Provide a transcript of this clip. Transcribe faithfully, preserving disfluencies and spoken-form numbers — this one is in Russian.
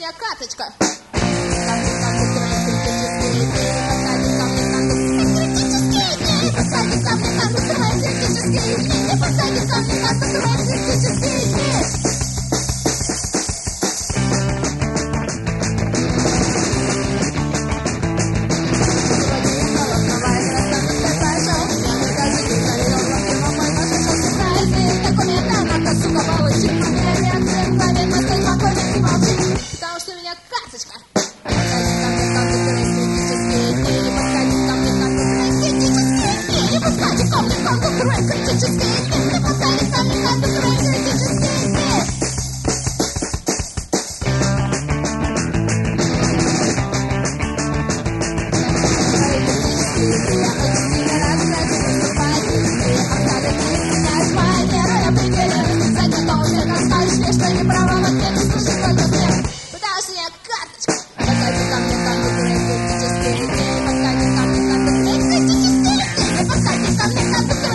меня карточка. Подходи ко мне, подходи ко мне, критические, подходи ко мне, критические. Потому что у меня карточка. Подходи ко мне, компьютеры критические. Подходи ко мне, компьютеры критические. Подходи ко мне,